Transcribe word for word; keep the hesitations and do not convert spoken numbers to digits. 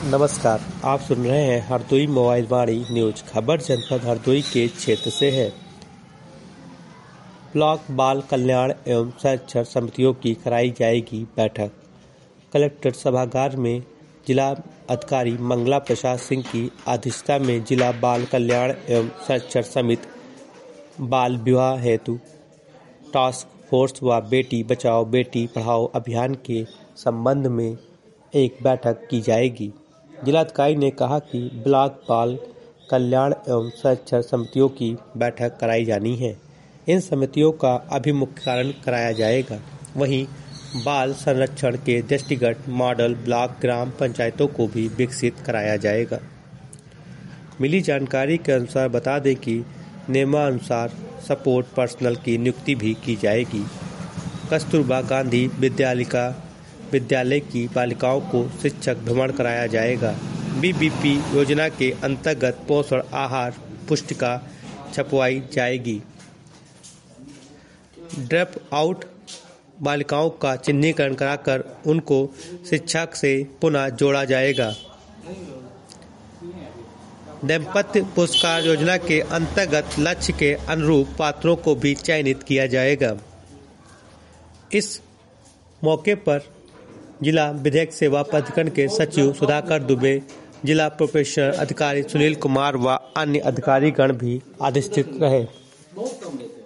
नमस्कार, आप सुन रहे हैं हरदोई मोबाइल वाणी न्यूज। खबर जनपद हरदोई के क्षेत्र से है। ब्लॉक बाल कल्याण एवं संरक्षण समितियों की कराई जाएगी बैठक। कलेक्टर सभागार में जिला अधिकारी मंगला प्रसाद सिंह की अध्यक्षता में जिला बाल कल्याण एवं संरक्षण समिति बाल विवाह हेतु टास्क फोर्स व बेटी बचाओ बेटी पढ़ाओ अभियान के संबंध में एक बैठक की जाएगी। जिलाधिकारी ने कहा कि ब्लॉक बाल कल्याण एवं संरक्षण समितियों की बैठक कराई जानी है। इन समितियों का अभिमुखीकरण कराया जाएगा। वहीं बाल संरक्षण के दृष्टिगत मॉडल ब्लॉक ग्राम पंचायतों को भी विकसित कराया जाएगा। मिली जानकारी के अनुसार बता दें कि नियमानुसार सपोर्ट पर्सनल की नियुक्ति भी की जाएगी। कस्तूरबा गांधी विद्यालिका विद्यालय की बालिकाओं को शिक्षक भ्रमण कराया जाएगा। बीबीपी योजना के अंतर्गत पोषण आहार पुस्तिका छपवाई जाएगी। ड्रॉप आउट बालिकाओं का चिन्हीकरण कराकर उनको शिक्षा से पुनः जोड़ा जाएगा। दाम्पत्य पुरस्कार योजना के अंतर्गत लक्ष्य के अनुरूप पात्रों को भी चयनित किया जाएगा। इस मौके पर जिला विधिक सेवा प्राधिकरण के सचिव सुधाकर दुबे, जिला प्रोफेशनल अधिकारी सुनील कुमार व अन्य अधिकारीगण भी अधिष्ठित रहे।